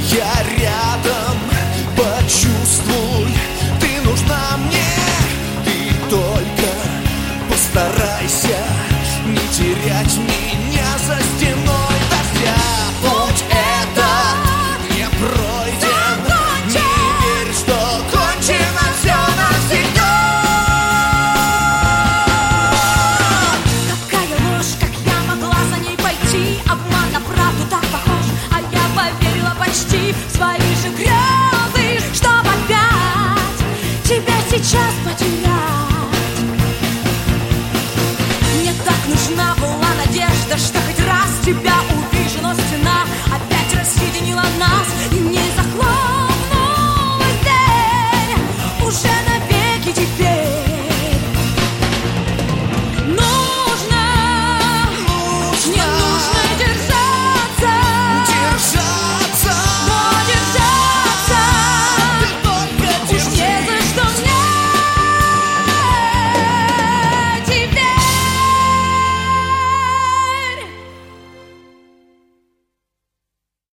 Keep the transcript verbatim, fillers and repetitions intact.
Я рядом, почувствуй, ты нужна мне. Ты только постарайся не терять меня за стеной дождя. Путь этот не пройден, не верь, что кончено все навсегда. Какая ложь, как я могла за ней пойти? Обман на правду так похож, а я поверила почти в свои же грезы, чтоб опять тебя сейчас